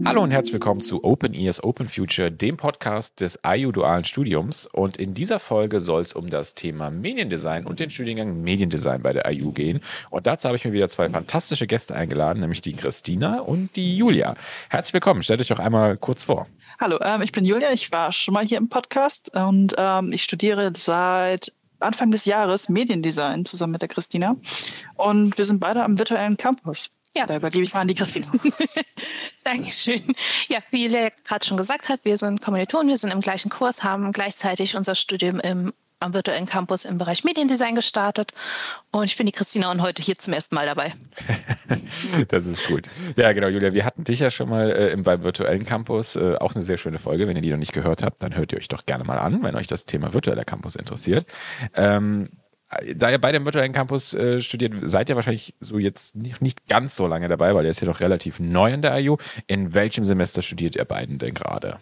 Hallo und herzlich willkommen zu Open Ears Open Future, dem Podcast des IU Dualen Studiums. Und in dieser Folge soll es um das Thema Mediendesign und den Studiengang Mediendesign bei der IU gehen. Und dazu habe ich mir wieder zwei fantastische Gäste eingeladen, nämlich die Christina und die Julia. Herzlich willkommen, stellt euch doch einmal kurz vor. Hallo, ich bin Julia, ich war schon mal hier im Podcast und ich studiere seit Anfang des Jahres Mediendesign zusammen mit der Christina und wir sind beide am virtuellen Campus. Ja. Da übergebe ich mal an die Christina. Dankeschön. Ja, wie Julia gerade schon gesagt hat, wir sind Kommilitonen, wir sind im gleichen Kurs, haben gleichzeitig unser Studium am virtuellen Campus im Bereich Mediendesign gestartet. Und ich bin die Christina und heute hier zum ersten Mal dabei. Das ist gut. Ja, genau, Julia, wir hatten dich ja schon mal beim virtuellen Campus. Auch eine sehr schöne Folge. Wenn ihr die noch nicht gehört habt, dann hört ihr euch doch gerne mal an, wenn euch das Thema virtueller Campus interessiert. Da ihr beide im virtuellen Campus studiert, seid ihr wahrscheinlich so jetzt nicht ganz so lange dabei, weil ihr ist ja doch relativ neu an der IU. In welchem Semester studiert ihr beiden denn gerade?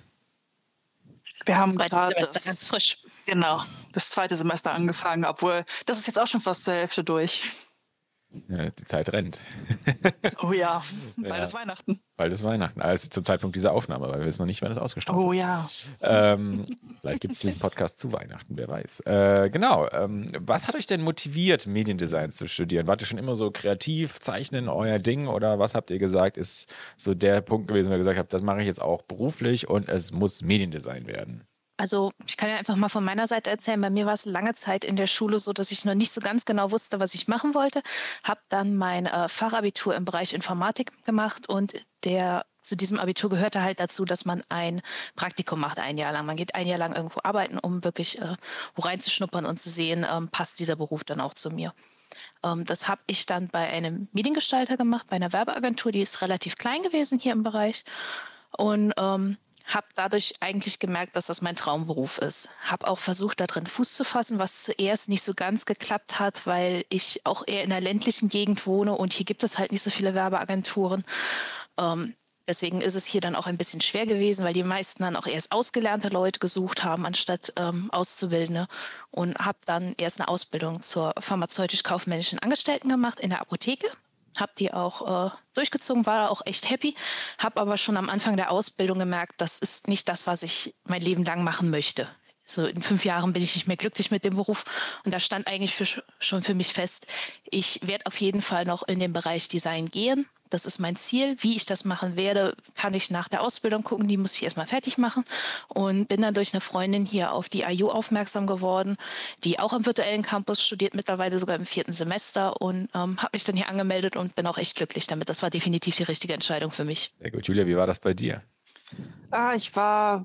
Wir haben gerade Semester ganz frisch. Genau, das zweite Semester angefangen, obwohl das ist jetzt auch schon fast zur Hälfte durch. Ja, die Zeit rennt. Oh ja, bald ist Weihnachten. Bald ist Weihnachten, also zum Zeitpunkt dieser Aufnahme, weil wir wissen noch nicht, wann es ausgestrahlt wird. Oh ja. Vielleicht gibt es diesen Podcast zu Weihnachten, wer weiß. Genau, was hat euch denn motiviert, Mediendesign zu studieren? Wart ihr schon immer so kreativ, zeichnen, euer Ding? Oder was habt ihr gesagt, ist so der Punkt gewesen, wo ihr gesagt habt, das mache ich jetzt auch beruflich und es muss Mediendesign werden? Also ich kann ja einfach mal von meiner Seite erzählen, bei mir war es lange Zeit in der Schule so, dass ich noch nicht so ganz genau wusste, was ich machen wollte. Habe dann mein Fachabitur im Bereich Informatik gemacht und zu diesem Abitur gehörte halt dazu, dass man ein Praktikum macht, ein Jahr lang. Man geht ein Jahr lang irgendwo arbeiten, um wirklich wo reinzuschnuppern und zu sehen, passt dieser Beruf dann auch zu mir. Das habe ich dann bei einem Mediengestalter gemacht, bei einer Werbeagentur, die ist relativ klein gewesen hier im Bereich. Und habe dadurch eigentlich gemerkt, dass das mein Traumberuf ist. Habe auch versucht, da drin Fuß zu fassen, was zuerst nicht so ganz geklappt hat, weil ich auch eher in einer ländlichen Gegend wohne und hier gibt es halt nicht so viele Werbeagenturen. Deswegen ist es hier dann auch ein bisschen schwer gewesen, weil die meisten dann auch erst ausgelernte Leute gesucht haben, anstatt Auszubildende. Und habe dann erst eine Ausbildung zur pharmazeutisch-kaufmännischen Angestellten gemacht in der Apotheke. Habe die auch durchgezogen, war da auch echt happy, habe aber schon am Anfang der Ausbildung gemerkt, das ist nicht das, was ich mein Leben lang machen möchte. So in 5 Jahren bin ich nicht mehr glücklich mit dem Beruf und da stand eigentlich schon für mich fest, ich werde auf jeden Fall noch in den Bereich Design gehen. Das ist mein Ziel. Wie ich das machen werde, kann ich nach der Ausbildung gucken. Die muss ich erstmal fertig machen. Und bin dann durch eine Freundin hier auf die IU aufmerksam geworden, die auch am virtuellen Campus studiert, mittlerweile sogar im 4. Semester. Und habe mich dann hier angemeldet und bin auch echt glücklich damit. Das war definitiv die richtige Entscheidung für mich. Sehr gut. Julia, wie war das bei dir? Ich war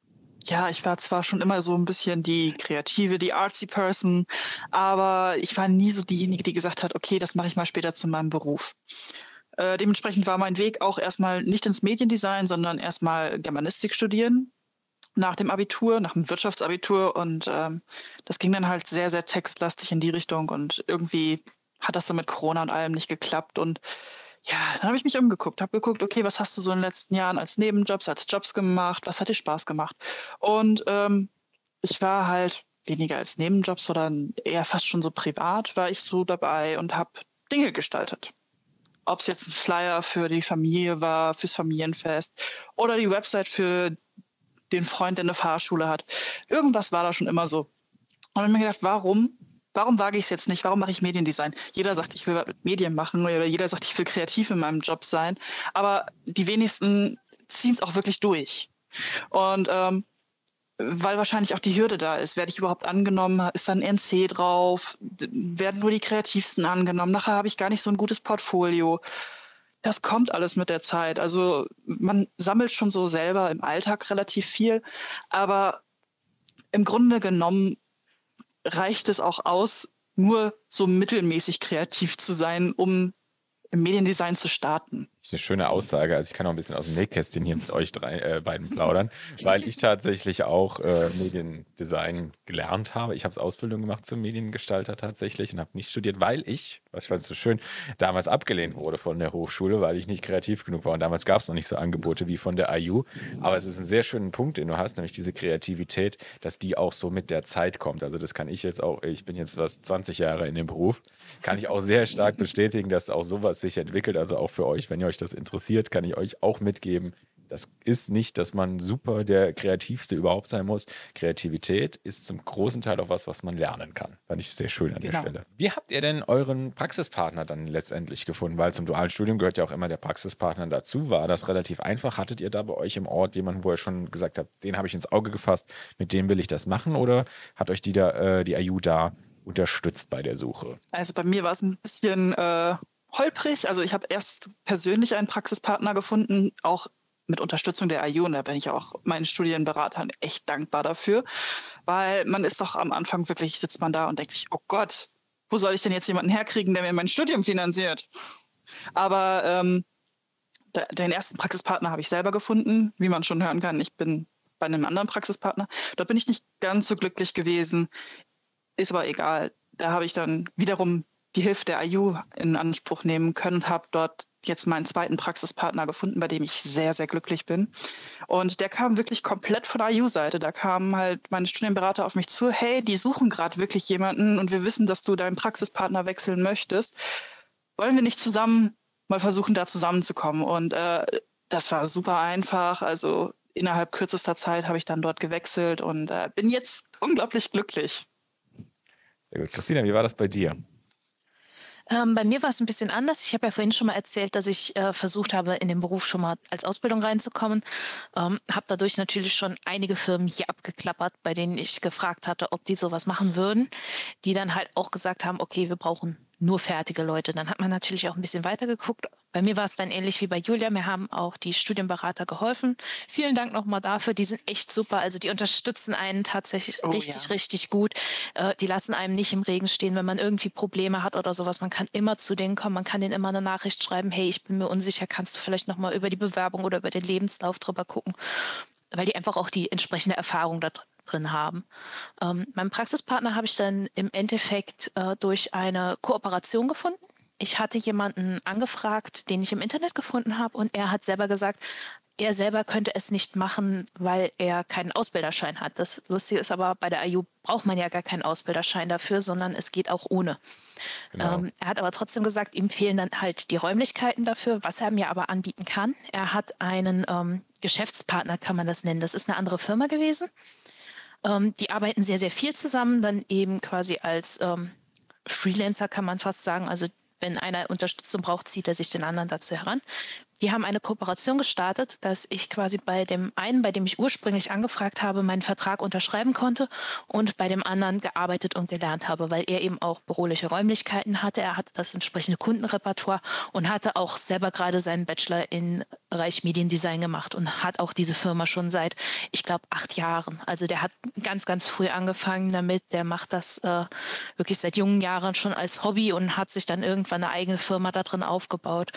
zwar schon immer so ein bisschen die Kreative, die artsy Person, aber ich war nie so diejenige, die gesagt hat, okay, das mache ich mal später zu meinem Beruf. Dementsprechend war mein Weg auch erstmal nicht ins Mediendesign, sondern erstmal Germanistik studieren nach dem Abitur, nach dem Wirtschaftsabitur und das ging dann halt sehr, sehr textlastig in die Richtung und irgendwie hat das dann mit Corona und allem nicht geklappt und ja, dann habe ich mich umgeguckt, habe geguckt, okay, was hast du so in den letzten Jahren als Nebenjobs, als Jobs gemacht, was hat dir Spaß gemacht? Und ich war halt weniger als Nebenjobs, sondern eher fast schon so privat war ich so dabei und habe Dinge gestaltet. Ob es jetzt ein Flyer für die Familie war, fürs Familienfest oder die Website für den Freund, der eine Fahrschule hat. Irgendwas war da schon immer so. Und ich habe mir gedacht, warum wage ich es jetzt nicht? Warum mache ich Mediendesign? Jeder sagt, ich will was mit Medien machen oder jeder sagt, ich will kreativ in meinem Job sein. Aber die wenigsten ziehen es auch wirklich durch. Und weil wahrscheinlich auch die Hürde da ist. Werde ich überhaupt angenommen? Ist da ein NC drauf? Werden nur die Kreativsten angenommen? Nachher habe ich gar nicht so ein gutes Portfolio. Das kommt alles mit der Zeit. Also man sammelt schon so selber im Alltag relativ viel. Aber im Grunde genommen reicht es auch aus, nur so mittelmäßig kreativ zu sein, um im Mediendesign zu starten. Das ist eine schöne Aussage. Also ich kann auch ein bisschen aus dem Nähkästchen hier mit euch beiden plaudern, weil ich tatsächlich auch Mediendesign gelernt habe. Ich habe Ausbildung gemacht zum Mediengestalter tatsächlich und habe nicht studiert, weil ich, was ich fand so schön, damals abgelehnt wurde von der Hochschule, weil ich nicht kreativ genug war. Und damals gab es noch nicht so Angebote wie von der IU. Aber es ist ein sehr schöner Punkt, den du hast, nämlich diese Kreativität, dass die auch so mit der Zeit kommt. Also das kann ich jetzt auch, ich bin jetzt 20 Jahre in dem Beruf, kann ich auch sehr stark bestätigen, dass auch sowas sich entwickelt. Also auch für euch, wenn ihr euch das interessiert, kann ich euch auch mitgeben, Das ist nicht, dass man super der Kreativste überhaupt sein muss. Kreativität ist zum großen Teil auch was man lernen kann. Fand ich sehr schön an der Genau. Stelle. Wie habt ihr denn euren Praxispartner dann letztendlich gefunden? Weil zum dualen Studium gehört ja auch immer der Praxispartner dazu. War das relativ einfach? Hattet ihr da bei euch im Ort jemanden, wo ihr schon gesagt habt, den habe ich ins Auge gefasst, mit dem will ich das machen? Oder hat euch die IU da unterstützt bei der Suche? Also bei mir war es ein bisschen holprig. Also ich habe erst persönlich einen Praxispartner gefunden, auch mit Unterstützung der IU. Und da bin ich auch meinen Studienberatern echt dankbar dafür, weil man ist doch am Anfang wirklich, sitzt man da und denkt sich, oh Gott, wo soll ich denn jetzt jemanden herkriegen, der mir mein Studium finanziert? Aber den ersten Praxispartner habe ich selber gefunden, wie man schon hören kann. Ich bin bei einem anderen Praxispartner. Dort bin ich nicht ganz so glücklich gewesen, ist aber egal. Da habe ich dann wiederum die Hilfe der IU in Anspruch nehmen können und habe dort jetzt meinen zweiten Praxispartner gefunden, bei dem ich sehr, sehr glücklich bin. Und der kam wirklich komplett von der IU-Seite. Da kamen halt meine Studienberater auf mich zu, hey, die suchen gerade wirklich jemanden und wir wissen, dass du deinen Praxispartner wechseln möchtest. Wollen wir nicht zusammen mal versuchen, da zusammenzukommen? Und das war super einfach. Also innerhalb kürzester Zeit habe ich dann dort gewechselt und bin jetzt unglaublich glücklich. Sehr gut. Christina, wie war das bei dir? Bei mir war es ein bisschen anders. Ich habe ja vorhin schon mal erzählt, dass ich versucht habe, in den Beruf schon mal als Ausbildung reinzukommen. Habe dadurch natürlich schon einige Firmen hier abgeklappert, bei denen ich gefragt hatte, ob die sowas machen würden, die dann halt auch gesagt haben, okay, wir brauchen nur fertige Leute. Dann hat man natürlich auch ein bisschen weiter geguckt. Bei mir war es dann ähnlich wie bei Julia. Mir haben auch die Studienberater geholfen. Vielen Dank nochmal dafür. Die sind echt super. Also die unterstützen einen tatsächlich richtig gut. Die lassen einem nicht im Regen stehen, wenn man irgendwie Probleme hat oder sowas. Man kann immer zu denen kommen. Man kann denen immer eine Nachricht schreiben. Hey, ich bin mir unsicher. Kannst du vielleicht nochmal über die Bewerbung oder über den Lebenslauf drüber gucken? Weil die einfach auch die entsprechende Erfahrung da drin haben. Meinen Praxispartner habe ich dann im Endeffekt durch eine Kooperation gefunden. Ich hatte jemanden angefragt, den ich im Internet gefunden habe, und er hat selber gesagt, er selber könnte es nicht machen, weil er keinen Ausbilderschein hat. Das Lustige ist aber, bei der IU braucht man ja gar keinen Ausbilderschein dafür, sondern es geht auch ohne. Genau. Er hat aber trotzdem gesagt, ihm fehlen dann halt die Räumlichkeiten dafür, was er mir aber anbieten kann. Er hat einen Geschäftspartner, kann man das nennen. Das ist eine andere Firma gewesen. Die arbeiten sehr, sehr viel zusammen, dann eben quasi als Freelancer, kann man fast sagen. Also wenn einer Unterstützung braucht, zieht er sich den anderen dazu heran. Die haben eine Kooperation gestartet, dass ich quasi bei dem einen, bei dem ich ursprünglich angefragt habe, meinen Vertrag unterschreiben konnte und bei dem anderen gearbeitet und gelernt habe, weil er eben auch büroliche Räumlichkeiten hatte. Er hatte das entsprechende Kundenrepertoire und hatte auch selber gerade seinen Bachelor in Bereich Mediendesign gemacht und hat auch diese Firma schon seit, ich glaube, 8 Jahren. Also der hat ganz, ganz früh angefangen damit. Der macht das wirklich seit jungen Jahren schon als Hobby und hat sich dann irgendwann eine eigene Firma da drin aufgebaut,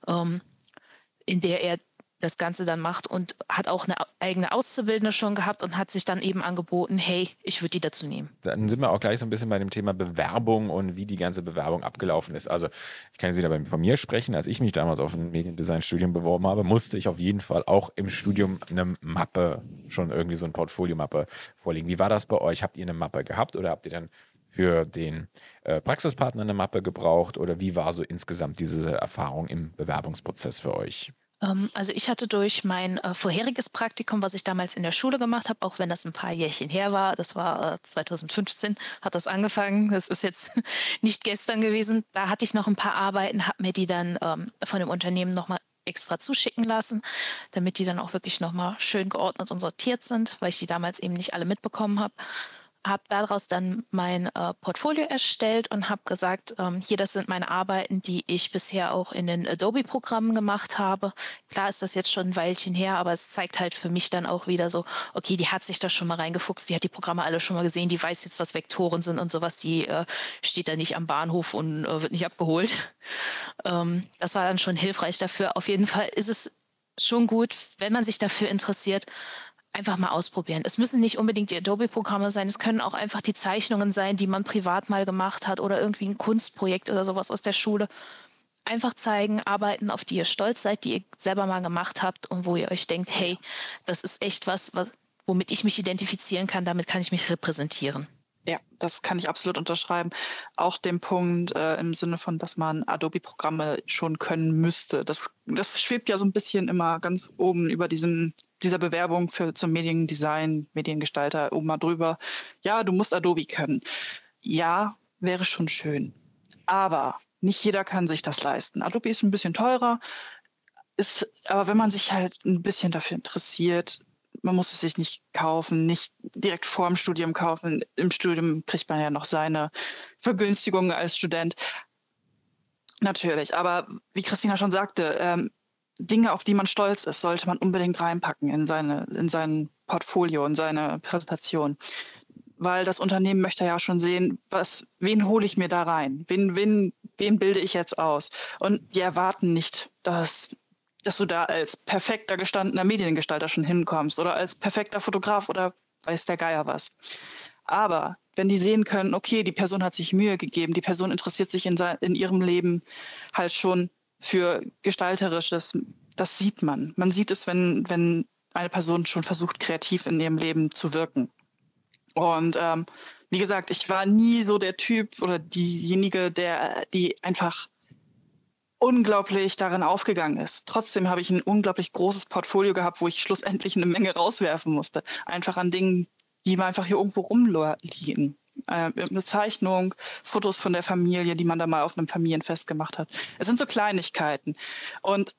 in der er das Ganze dann macht, und hat auch eine eigene Auszubildende schon gehabt und hat sich dann eben angeboten, hey, ich würde die dazu nehmen. Dann sind wir auch gleich so ein bisschen bei dem Thema Bewerbung und wie die ganze Bewerbung abgelaufen ist. Also ich kann jetzt wieder von mir sprechen. Als ich mich damals auf ein Mediendesign-Studium beworben habe, musste ich auf jeden Fall auch im Studium eine Mappe, schon irgendwie so eine Portfoliomappe vorlegen. Wie war das bei euch? Habt ihr eine Mappe gehabt oder habt ihr dann für den Praxispartner eine Mappe gebraucht? Oder wie war so insgesamt diese Erfahrung im Bewerbungsprozess für euch? Also ich hatte durch mein vorheriges Praktikum, was ich damals in der Schule gemacht habe, auch wenn das ein paar Jährchen her war, das war 2015, hat das angefangen, das ist jetzt nicht gestern gewesen, da hatte ich noch ein paar Arbeiten, habe mir die dann von dem Unternehmen nochmal extra zuschicken lassen, damit die dann auch wirklich nochmal schön geordnet und sortiert sind, weil ich die damals eben nicht alle mitbekommen habe. Habe daraus dann mein Portfolio erstellt und habe gesagt, hier, das sind meine Arbeiten, die ich bisher auch in den Adobe-Programmen gemacht habe. Klar ist das jetzt schon ein Weilchen her, aber es zeigt halt für mich dann auch wieder so, okay, die hat sich da schon mal reingefuchst, die hat die Programme alle schon mal gesehen, die weiß jetzt, was Vektoren sind und sowas, die steht da nicht am Bahnhof und wird nicht abgeholt. Das war dann schon hilfreich dafür. Auf jeden Fall ist es schon gut, wenn man sich dafür interessiert, einfach mal ausprobieren. Es müssen nicht unbedingt die Adobe-Programme sein, es können auch einfach die Zeichnungen sein, die man privat mal gemacht hat oder irgendwie ein Kunstprojekt oder sowas aus der Schule. Einfach zeigen, Arbeiten, auf die ihr stolz seid, die ihr selber mal gemacht habt und wo ihr euch denkt, hey, das ist echt was, womit ich mich identifizieren kann, damit kann ich mich repräsentieren. Ja, das kann ich absolut unterschreiben. Auch den Punkt im Sinne von, dass man Adobe-Programme schon können müsste. Das schwebt ja so ein bisschen immer ganz oben über dieser Bewerbung zum Mediendesign, Mediengestalter oben mal drüber. Ja, du musst Adobe können. Ja, wäre schon schön. Aber nicht jeder kann sich das leisten. Adobe ist ein bisschen teurer, aber wenn man sich halt ein bisschen dafür interessiert, man muss es sich nicht kaufen, nicht direkt vor dem Studium kaufen. Im Studium kriegt man ja noch seine Vergünstigungen als Student. Natürlich, aber wie Christina schon sagte, Dinge, auf die man stolz ist, sollte man unbedingt reinpacken in sein Portfolio, in seine Präsentation. Weil das Unternehmen möchte ja schon sehen, wen hole ich mir da rein? Wen bilde ich jetzt aus? Und die erwarten nicht, dass du da als perfekter gestandener Mediengestalter schon hinkommst oder als perfekter Fotograf oder weiß der Geier was. Aber wenn die sehen können, okay, die Person hat sich Mühe gegeben, die Person interessiert sich in ihrem Leben halt schon für Gestalterisches, das sieht man. Man sieht es, wenn eine Person schon versucht, kreativ in ihrem Leben zu wirken. Und wie gesagt, ich war nie so der Typ oder diejenige, die einfach unglaublich darin aufgegangen ist. Trotzdem habe ich ein unglaublich großes Portfolio gehabt, wo ich schlussendlich eine Menge rauswerfen musste. Einfach an Dingen, die mir einfach hier irgendwo rumliegen. Eine Zeichnung, Fotos von der Familie, die man da mal auf einem Familienfest gemacht hat. Es sind so Kleinigkeiten. Und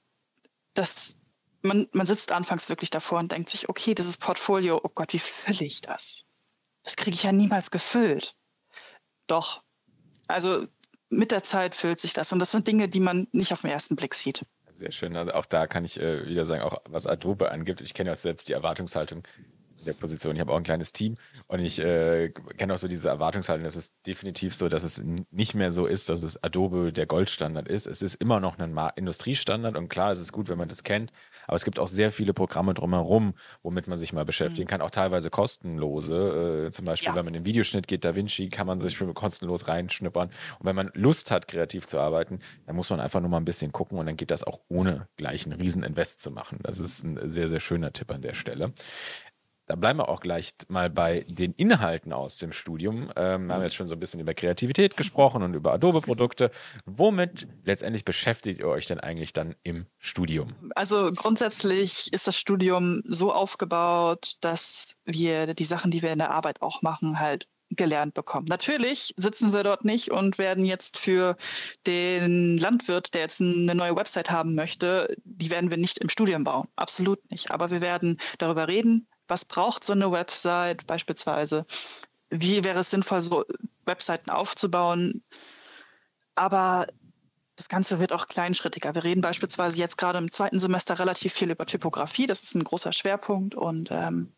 man sitzt anfangs wirklich davor und denkt sich, okay, dieses Portfolio, oh Gott, wie fülle ich das? Das kriege ich ja niemals gefüllt. Doch. Also mit der Zeit füllt sich das. Und das sind Dinge, die man nicht auf den ersten Blick sieht. Sehr schön. Also auch da kann ich wieder sagen, auch was Adobe angibt, ich kenne ja selbst die Erwartungshaltung in der Position. Ich habe auch ein kleines Team und ich kenne auch so diese Erwartungshaltung. Das ist definitiv so, dass es nicht mehr so ist, dass es Adobe der Goldstandard ist. Es ist immer noch ein Industriestandard und klar, es ist gut, wenn man das kennt. Aber es gibt auch sehr viele Programme drumherum, womit man sich mal beschäftigen kann, auch teilweise kostenlose. Zum Beispiel, wenn man in den Videoschnitt geht, DaVinci, kann man sich kostenlos reinschnuppern. Und wenn man Lust hat, kreativ zu arbeiten, dann muss man einfach nur mal ein bisschen gucken und dann geht das auch ohne gleich einen Rieseninvest zu machen. Das ist ein sehr, sehr schöner Tipp an der Stelle. Da bleiben wir auch gleich mal bei den Inhalten aus dem Studium. Wir haben jetzt schon so ein bisschen über Kreativität gesprochen und über Adobe-Produkte. Womit letztendlich beschäftigt ihr euch denn eigentlich dann im Studium? Also grundsätzlich ist das Studium so aufgebaut, dass wir die Sachen, die wir in der Arbeit auch machen, halt gelernt bekommen. Natürlich sitzen wir dort nicht und werden jetzt für den Landwirt, der jetzt eine neue Website haben möchte, die werden wir nicht im Studium bauen. Absolut nicht. Aber wir werden darüber reden, was braucht so eine Website beispielsweise? Wie wäre es sinnvoll, so Webseiten aufzubauen? Aber das Ganze wird auch kleinschrittiger. Wir reden beispielsweise jetzt gerade im 2. Semester relativ viel über Typografie. Das ist ein großer Schwerpunkt. Und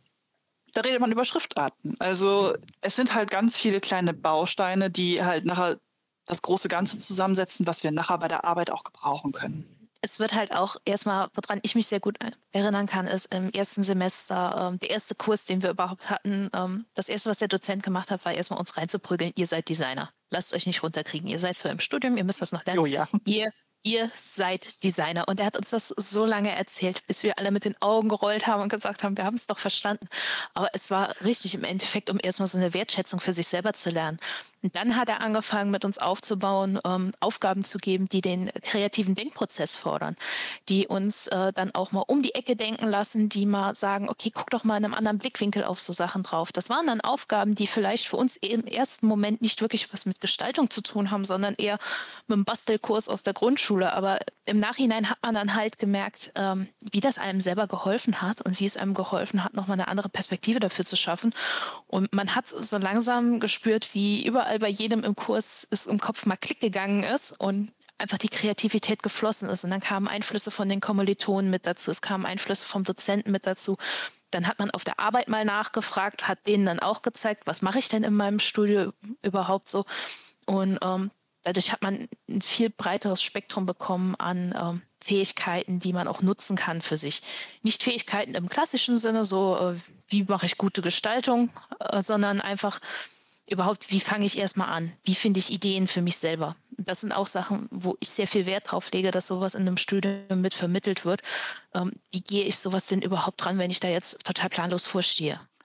da redet man über Schriftarten. Also es sind halt ganz viele kleine Bausteine, die halt nachher das große Ganze zusammensetzen, was wir nachher bei der Arbeit auch gebrauchen können. Es wird halt auch erstmal, woran ich mich sehr gut erinnern kann, ist im 1. Semester der erste Kurs, den wir überhaupt hatten. Das erste, was der Dozent gemacht hat, war erstmal uns reinzuprügeln, ihr seid Designer. Lasst euch nicht runterkriegen. Ihr seid zwar im Studium, ihr müsst das noch lernen. Oh ja. Ihr seid Designer. Und er hat uns das so lange erzählt, bis wir alle mit den Augen gerollt haben und gesagt haben, wir haben es doch verstanden. Aber es war richtig im Endeffekt, um erstmal so eine Wertschätzung für sich selber zu lernen. Und dann hat er angefangen, mit uns aufzubauen, Aufgaben zu geben, die den kreativen Denkprozess fordern, die uns dann auch mal um die Ecke denken lassen, die mal sagen, okay, guck doch mal in einem anderen Blickwinkel auf so Sachen drauf. Das waren dann Aufgaben, die vielleicht für uns im ersten Moment nicht wirklich was mit Gestaltung zu tun haben, sondern eher mit einem Bastelkurs aus der Grundschule. Aber im Nachhinein hat man dann halt gemerkt, wie das einem selber geholfen hat und wie es einem geholfen hat, nochmal eine andere Perspektive dafür zu schaffen. Und man hat so langsam gespürt, wie überall bei jedem im Kurs es im Kopf mal Klick gegangen ist und einfach die Kreativität geflossen ist. Und dann kamen Einflüsse von den Kommilitonen mit dazu, es kamen Einflüsse vom Dozenten mit dazu. Dann hat man auf der Arbeit mal nachgefragt, hat denen dann auch gezeigt, was mache ich denn in meinem Studio überhaupt so. Und dadurch hat man ein viel breiteres Spektrum bekommen an Fähigkeiten, die man auch nutzen kann für sich. Nicht Fähigkeiten im klassischen Sinne, so wie mache ich gute Gestaltung, sondern einfach überhaupt, wie fange ich erstmal an? Wie finde ich Ideen für mich selber? Das sind auch Sachen, wo ich sehr viel Wert drauf lege, dass sowas in einem Studium mit vermittelt wird. Wie gehe ich sowas denn überhaupt dran, wenn ich da jetzt total planlos vorstehe?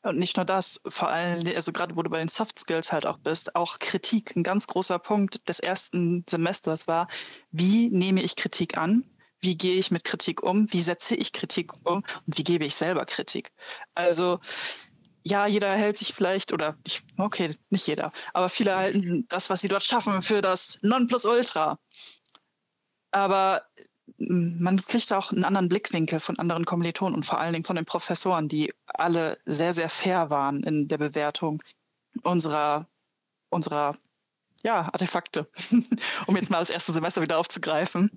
Und nicht nur das, vor allem, also gerade wo du bei den Soft Skills halt auch bist, auch Kritik. Ein ganz großer Punkt des ersten Semesters war, wie nehme ich Kritik an? Wie gehe ich mit Kritik um? Wie setze ich Kritik um? Und wie gebe ich selber Kritik? Also ja, jeder hält sich vielleicht, okay, nicht jeder, aber viele halten das, was sie dort schaffen, für das Nonplusultra. Aber man kriegt auch einen anderen Blickwinkel von anderen Kommilitonen und vor allen Dingen von den Professoren, die alle sehr, sehr fair waren in der Bewertung unserer Artefakte, um jetzt mal das erste Semester wieder aufzugreifen.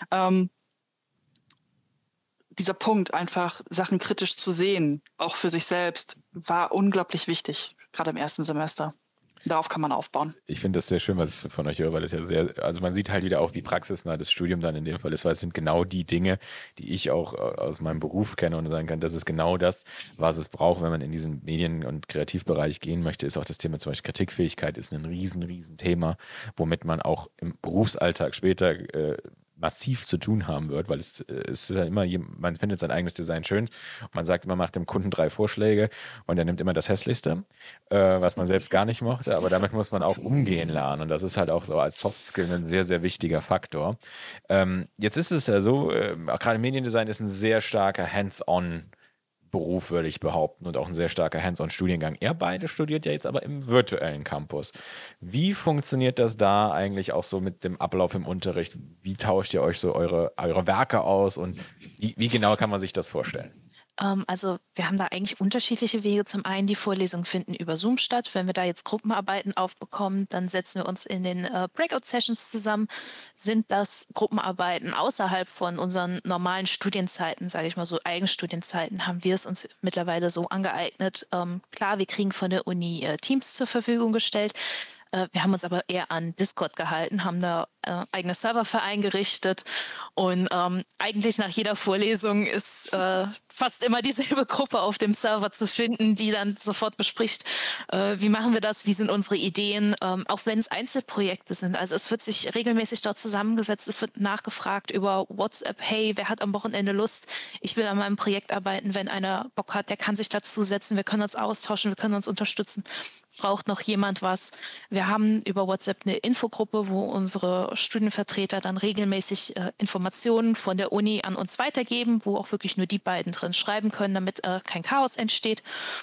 Dieser Punkt, einfach Sachen kritisch zu sehen, auch für sich selbst, war unglaublich wichtig, gerade im ersten Semester. Darauf kann man aufbauen. Ich finde das sehr schön, was ich von euch höre, weil das ja also man sieht halt wieder auch, wie praxisnah das Studium dann in dem Fall ist, weil es sind genau die Dinge, die ich auch aus meinem Beruf kenne und sagen kann, das ist genau das, was es braucht, wenn man in diesen Medien- und Kreativbereich gehen möchte, ist auch das Thema zum Beispiel Kritikfähigkeit ist ein riesen Thema, womit man auch im Berufsalltag später massiv zu tun haben wird, weil es ist ja immer, man findet sein eigenes Design schön. Man sagt immer, macht dem Kunden 3 Vorschläge und er nimmt immer das Hässlichste, was man selbst gar nicht mochte, aber damit muss man auch umgehen lernen und das ist halt auch so als Soft Skill ein sehr, sehr wichtiger Faktor. Jetzt ist es ja so, gerade Mediendesign ist ein sehr starker Hands-on Beruf, würde ich behaupten, und auch ein sehr starker Hands-on-Studiengang. Ihr beide studiert ja jetzt aber im virtuellen Campus. Wie funktioniert das da eigentlich auch so mit dem Ablauf im Unterricht? Wie tauscht ihr euch so eure Werke aus und wie genau kann man sich das vorstellen? Also wir haben da eigentlich unterschiedliche Wege. Zum einen, die Vorlesungen finden über Zoom statt. Wenn wir da jetzt Gruppenarbeiten aufbekommen, dann setzen wir uns in den Breakout-Sessions zusammen. Sind das Gruppenarbeiten außerhalb von unseren normalen Studienzeiten, sage ich mal so Eigenstudienzeiten, haben wir es uns mittlerweile so angeeignet. Klar, wir kriegen von der Uni Teams zur Verfügung gestellt. Wir haben uns aber eher an Discord gehalten, haben da eigene Server für eingerichtet und eigentlich nach jeder Vorlesung ist fast immer dieselbe Gruppe auf dem Server zu finden, die dann sofort bespricht, wie machen wir das, wie sind unsere Ideen, auch wenn es Einzelprojekte sind. Also es wird sich regelmäßig dort zusammengesetzt, es wird nachgefragt über WhatsApp, hey, wer hat am Wochenende Lust, ich will an meinem Projekt arbeiten, wenn einer Bock hat, der kann sich dazusetzen, wir können uns austauschen, wir können uns unterstützen. Braucht noch jemand was? Wir haben über WhatsApp eine Infogruppe, wo unsere Studienvertreter dann regelmäßig Informationen von der Uni an uns weitergeben, wo auch wirklich nur die beiden drin schreiben können, damit kein Chaos entsteht.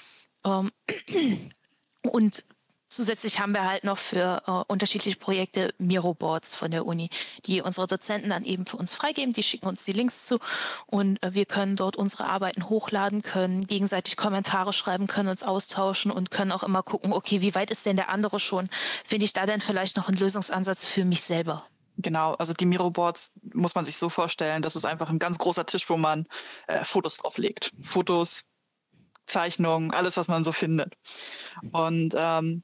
Und zusätzlich haben wir halt noch für unterschiedliche Projekte Miro-Boards von der Uni, die unsere Dozenten dann eben für uns freigeben. Die schicken uns die Links zu und wir können dort unsere Arbeiten hochladen, können gegenseitig Kommentare schreiben, können uns austauschen und können auch immer gucken, okay, wie weit ist denn der andere schon? Finde ich da denn vielleicht noch einen Lösungsansatz für mich selber? Genau, also die Miro-Boards muss man sich so vorstellen, das ist einfach ein ganz großer Tisch, wo man Fotos drauflegt. Fotos, Zeichnungen, alles, was man so findet. Und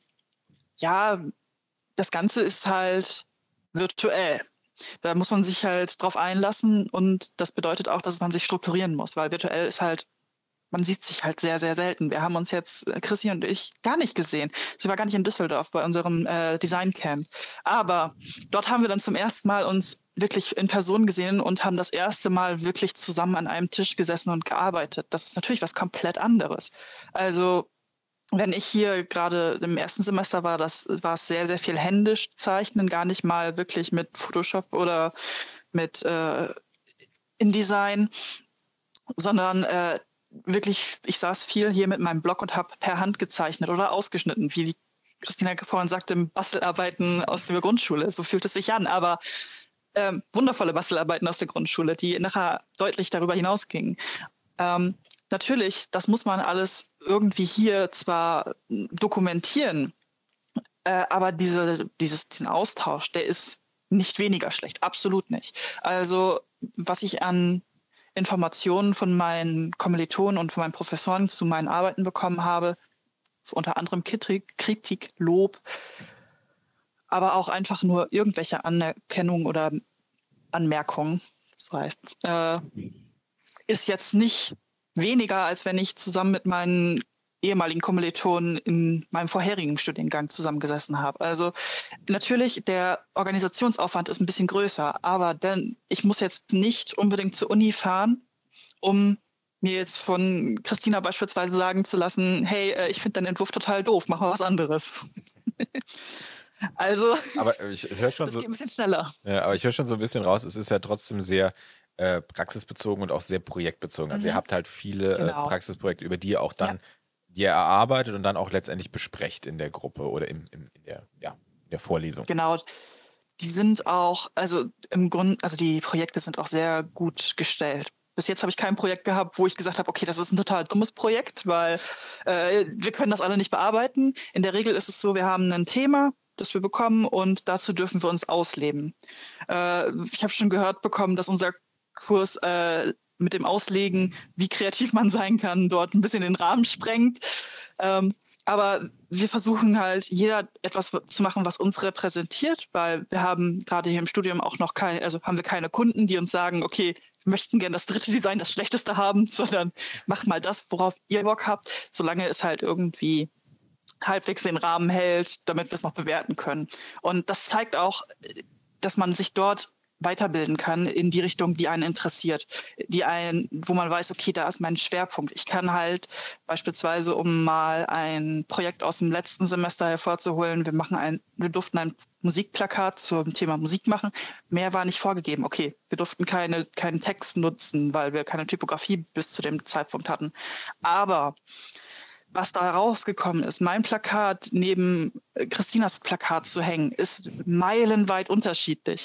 das Ganze ist halt virtuell. Da muss man sich halt drauf einlassen und das bedeutet auch, dass man sich strukturieren muss, weil virtuell ist halt, man sieht sich halt sehr, sehr selten. Wir haben uns jetzt, Chrissy und ich, gar nicht gesehen. Sie war gar nicht in Düsseldorf bei unserem Design-Camp. Aber dort haben wir dann zum ersten Mal uns wirklich in Person gesehen und haben das erste Mal wirklich zusammen an einem Tisch gesessen und gearbeitet. Das ist natürlich was komplett anderes. Also wenn ich hier gerade im ersten Semester war, war es sehr, sehr viel händisch zeichnen, gar nicht mal wirklich mit Photoshop oder mit InDesign, sondern wirklich, ich saß viel hier mit meinem Blog und habe per Hand gezeichnet oder ausgeschnitten, wie die Christina vorhin sagte, Bastelarbeiten aus der Grundschule. So fühlt es sich an, aber wundervolle Bastelarbeiten aus der Grundschule, die nachher deutlich darüber hinausgingen. Natürlich, das muss man alles irgendwie hier zwar dokumentieren, aber diesen Austausch, der ist nicht weniger schlecht, absolut nicht. Also was ich an Informationen von meinen Kommilitonen und von meinen Professoren zu meinen Arbeiten bekommen habe, unter anderem Kritik, Lob, aber auch einfach nur irgendwelche Anerkennung oder Anmerkungen, so heißt es, ist jetzt nicht weniger, als wenn ich zusammen mit meinen ehemaligen Kommilitonen in meinem vorherigen Studiengang zusammengesessen habe. Also natürlich, der Organisationsaufwand ist ein bisschen größer, aber ich muss jetzt nicht unbedingt zur Uni fahren, um mir jetzt von Christina beispielsweise sagen zu lassen, hey, ich finde deinen Entwurf total doof, mach mal was anderes. Also, Aber ich höre schon das so, geht ein bisschen schneller. ja, aber ich höre schon so ein bisschen raus, es ist ja trotzdem sehr praxisbezogen und auch sehr projektbezogen. Also ihr habt halt viele Genau. Praxisprojekte, über die ihr auch Ja. dann, die ihr erarbeitet und dann auch letztendlich besprecht in der Gruppe oder in der Vorlesung. Genau. Die sind auch, also im Grunde, also die Projekte sind auch sehr gut gestellt. Bis jetzt habe ich kein Projekt gehabt, wo ich gesagt habe, okay, das ist ein total dummes Projekt, weil wir können das alle nicht bearbeiten. In der Regel ist es so, wir haben ein Thema, das wir bekommen und dazu dürfen wir uns ausleben. Ich habe schon gehört bekommen, dass unser Kurs mit dem Auslegen, wie kreativ man sein kann, dort ein bisschen den Rahmen sprengt. Aber wir versuchen halt, jeder etwas zu machen, was uns repräsentiert, weil wir haben gerade hier im Studium auch noch haben wir keine Kunden, die uns sagen, okay, wir möchten gerne das dritte Design, das schlechteste haben, sondern macht mal das, worauf ihr Bock habt, solange es halt irgendwie halbwegs den Rahmen hält, damit wir es noch bewerten können. Und das zeigt auch, dass man sich dort weiterbilden kann in die Richtung, die einen interessiert, wo man weiß, okay, da ist mein Schwerpunkt. Ich kann halt beispielsweise, um mal ein Projekt aus dem letzten Semester hervorzuholen, wir durften ein Musikplakat zum Thema Musik machen. Mehr war nicht vorgegeben. Okay, wir durften keinen Text nutzen, weil wir keine Typografie bis zu dem Zeitpunkt hatten. Aber was da rausgekommen ist, mein Plakat neben Christinas Plakat zu hängen, ist meilenweit unterschiedlich.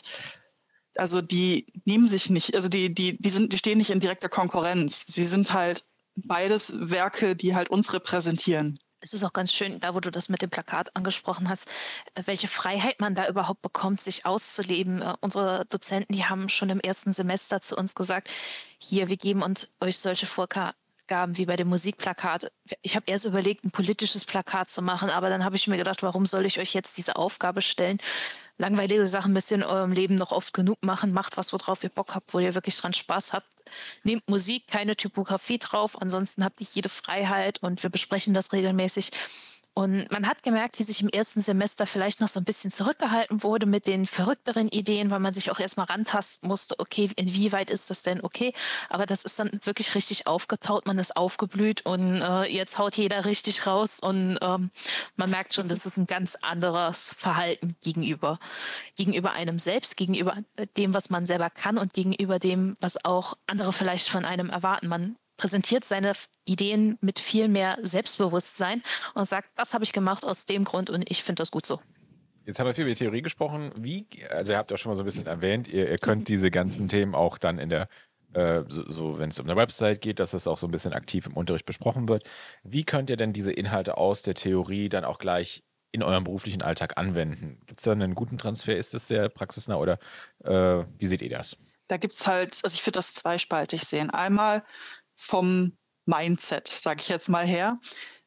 Also die nehmen sich nicht, also die stehen nicht in direkter Konkurrenz. Sie sind halt beides Werke, die halt uns repräsentieren. Es ist auch ganz schön, da wo du das mit dem Plakat angesprochen hast, welche Freiheit man da überhaupt bekommt, sich auszuleben. Unsere Dozenten, die haben schon im ersten Semester zu uns gesagt, hier, wir geben euch solche Vorgaben wie bei dem Musikplakat. Ich habe erst überlegt, ein politisches Plakat zu machen, aber dann habe ich mir gedacht, warum soll ich euch jetzt diese Aufgabe stellen? Langweilige Sachen müsst ihr in eurem Leben noch oft genug machen. Macht was, worauf ihr Bock habt, wo ihr wirklich dran Spaß habt. Nehmt Musik, keine Typografie drauf. Ansonsten habt ihr jede Freiheit und wir besprechen das regelmäßig. Und man hat gemerkt, wie sich im ersten Semester vielleicht noch so ein bisschen zurückgehalten wurde mit den verrückteren Ideen, weil man sich auch erstmal rantasten musste, okay, inwieweit ist das denn okay? Aber das ist dann wirklich richtig aufgetaut, man ist aufgeblüht und jetzt haut jeder richtig raus und man merkt schon, das ist ein ganz anderes Verhalten gegenüber einem selbst, gegenüber dem, was man selber kann und gegenüber dem, was auch andere vielleicht von einem erwarten. Man präsentiert seine Ideen mit viel mehr Selbstbewusstsein und sagt, das habe ich gemacht aus dem Grund und ich finde das gut so. Jetzt haben wir viel über Theorie gesprochen. Also ihr habt ja schon mal so ein bisschen erwähnt, ihr könnt diese ganzen Themen auch dann in der, wenn es um eine Website geht, dass das auch so ein bisschen aktiv im Unterricht besprochen wird. Wie könnt ihr denn diese Inhalte aus der Theorie dann auch gleich in eurem beruflichen Alltag anwenden? Gibt es da einen guten Transfer? Ist das sehr praxisnah oder wie seht ihr das? Da gibt es halt, also ich würde das zweispaltig sehen. Einmal vom Mindset, sage ich jetzt mal her.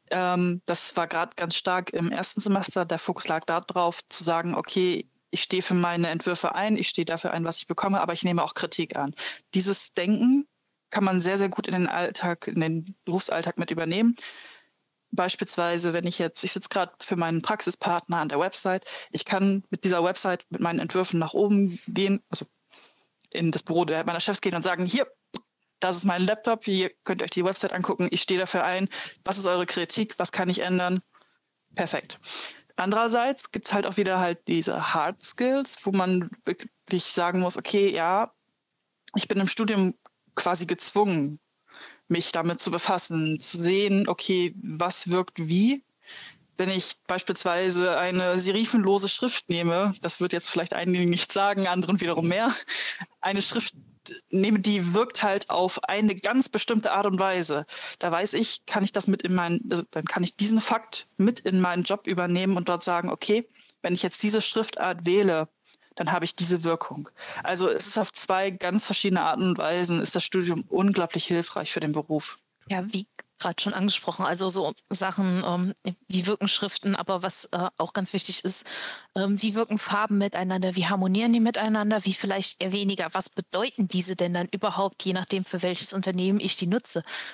Das war gerade ganz stark im ersten Semester. Der Fokus lag darauf, zu sagen, okay, ich stehe für meine Entwürfe ein, ich stehe dafür ein, was ich bekomme, aber ich nehme auch Kritik an. Dieses Denken kann man sehr, sehr gut in den Berufsalltag mit übernehmen. Beispielsweise, wenn ich sitze gerade für meinen Praxispartner an der Website, ich kann mit dieser Website mit meinen Entwürfen nach oben gehen, also in das Büro meiner Chefs gehen und sagen, hier, das ist mein Laptop, hier könnt ihr euch die Website angucken, ich stehe dafür ein, was ist eure Kritik, was kann ich ändern? Perfekt. Andererseits gibt es halt auch wieder halt diese Hard Skills, wo man wirklich sagen muss, okay, ja, ich bin im Studium quasi gezwungen, mich damit zu befassen, zu sehen, okay, was wirkt wie. Wenn ich beispielsweise eine serifenlose Schrift nehme, das wird jetzt vielleicht einigen nicht sagen, anderen wiederum mehr, eine Schrift nehme, die wirkt halt auf eine ganz bestimmte Art und Weise. Da weiß ich, dann kann ich diesen Fakt mit in meinen Job übernehmen und dort sagen, okay, wenn ich jetzt diese Schriftart wähle, dann habe ich diese Wirkung. Also es ist auf zwei ganz verschiedene Arten und Weisen, ist das Studium unglaublich hilfreich für den Beruf. Ja, wie gerade schon angesprochen, also so Sachen, wie wirken Schriften, aber was auch ganz wichtig ist, wie wirken Farben miteinander, wie harmonieren die miteinander, wie vielleicht eher weniger, was bedeuten diese denn dann überhaupt, je nachdem, für welches Unternehmen ich die nutze.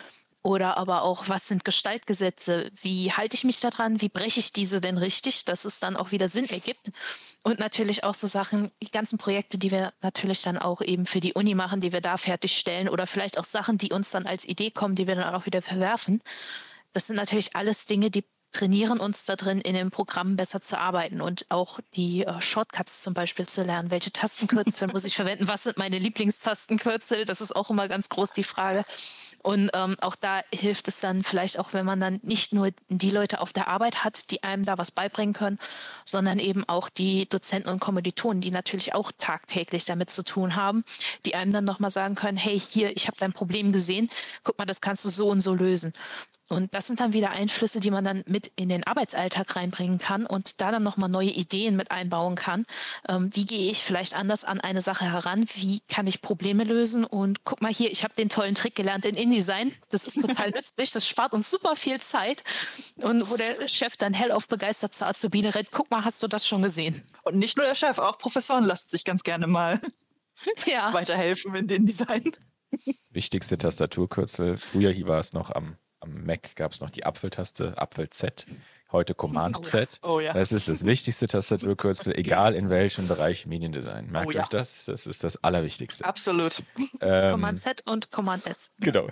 Oder aber auch, was sind Gestaltgesetze? Wie halte ich mich da dran? Wie breche ich diese denn richtig, dass es dann auch wieder Sinn ergibt? Und natürlich auch so Sachen, die ganzen Projekte, die wir natürlich dann auch eben für die Uni machen, die wir da fertigstellen oder vielleicht auch Sachen, die uns dann als Idee kommen, die wir dann auch wieder verwerfen. Das sind natürlich alles Dinge, die trainieren uns da drin, in dem Programm besser zu arbeiten und auch die Shortcuts zum Beispiel zu lernen. Welche Tastenkürzel muss ich verwenden? Was sind meine Lieblingstastenkürzel? Das ist auch immer ganz groß die Frage. Und auch da hilft es dann vielleicht auch, wenn man dann nicht nur die Leute auf der Arbeit hat, die einem da was beibringen können, sondern eben auch die Dozenten und Kommilitonen, die natürlich auch tagtäglich damit zu tun haben, die einem dann nochmal sagen können, hey, hier, ich habe dein Problem gesehen, guck mal, das kannst du so und so lösen. Und das sind dann wieder Einflüsse, die man dann mit in den Arbeitsalltag reinbringen kann und da dann nochmal neue Ideen mit einbauen kann. Wie gehe ich vielleicht anders an eine Sache heran? Wie kann ich Probleme lösen? Und guck mal hier, ich habe den tollen Trick gelernt in InDesign. Das ist total nützlich. Das spart uns super viel Zeit. Und wo der Chef dann hellauf begeistert zur Azubine rennt, guck mal, hast du das schon gesehen? Und nicht nur der Chef, auch Professoren lassen sich ganz gerne mal weiterhelfen in den Design. Wichtigste Tastaturkürzel. Früher war es noch am Mac, gab es noch die Apfeltaste, Apfel-Z. Heute Command-Z. Oh ja. Das ist das wichtigste Tastaturkürzel, egal in welchem Bereich Mediendesign. Merkt euch das? Das ist das Allerwichtigste. Absolut. Command-Z und Command-S. Genau.